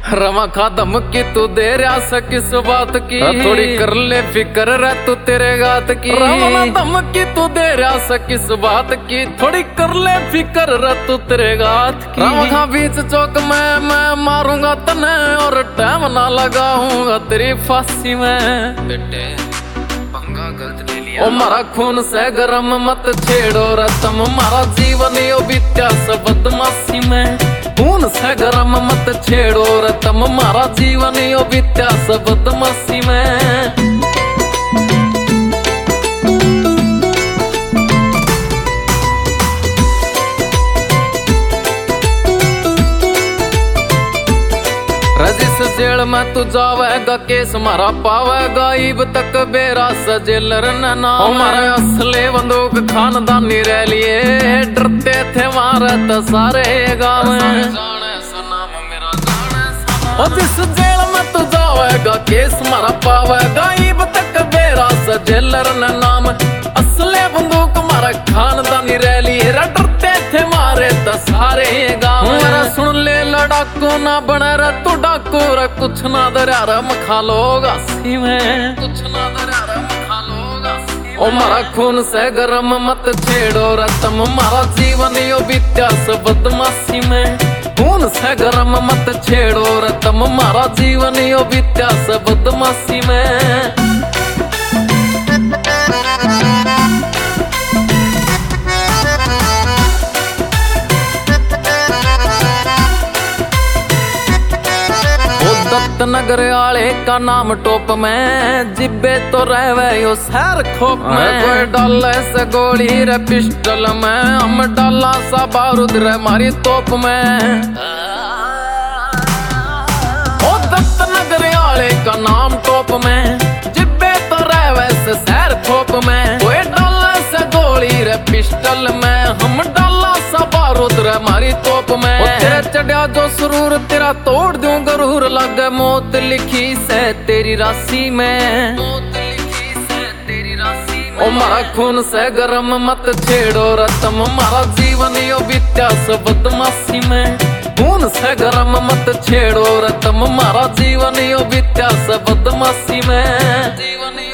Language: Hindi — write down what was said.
रमा खादम की तू दे रहा किस बात की, थोड़ी कर ले फिक्र रह तू तेरे गात की। रमा दम की तू दे रहा किस बात की, थोड़ी कर ले फिक्र रह तू तेरे गात की। रमा खा बीच चौक में मैं मारूंगा तने और टाइम ना लगाऊंगा तेरी फांसी में। बेटे पंगा गलत ले लिया। ओ मारा खून से गरम मत छेड़ो रतम, मारा जीवन यो बीत्या सब बदमाशी में। खून से गरम मत छेड़ो रतम, मारा जीवन यो बीत्या सब बदमाशी में। जिस जेल में तू जावेगा केस मारा पावेगा, ईब तक बेरा सजेलर न नाम। हमारे असले बंदूक खानदानी रह लिए, डरते थे मारे तो सारे गाँव। और जिस जेल में तू जावेगा केस मारा पावेगा, ईब तक बेरा सजेलर न नाम। असले बंदूक मारा खानदानी रह लिए, डरते थे मारे तो सारे गाँव। सुन ले लड़ाको ना बना रहा तू डाको रे, कुछ ना दरिया रे मखा लोगा सी में, कुछ ना दरिया रे मखा लोगा सी। ओ मारा खून से गरम मत छेड़ो रतम, मारा जीवन यो बीत्या सब बदमाशी में। खून से गरम मत छेड़ो रतम, मारा जीवन यो बीत्या सब बदमाशी में। दत्त नगर आले का नाम टोप में, जिब्बे तो रहवे यो सैर खोप में। कोई डाले से गोली रे पिस्टल में, हम डाला सा बारूद रे मारी तोप में। ओ दत्त नगर आले का नाम टोप में, जिब्बे तो रहवे से सैर खोप में। कोई डाले से गोली रे पिस्टल में, हम डाला सा बारूद रे मारी तोप में। तेरे चढ़िया जो सुरूर तेरा तोड़ दूं गरूर, लगे मौत लिखी से तेरी राशि में, मौत लिखी से तेरी राशि में। ओ मारा खून से गरम मत छेड़ो रतम, मारा जीवन यो बीत्या सब बदमाशी में। खून से गरम मत छेड़ो रतम, मारा जीवन यो बीत्या सब बदमाशी में। जीवन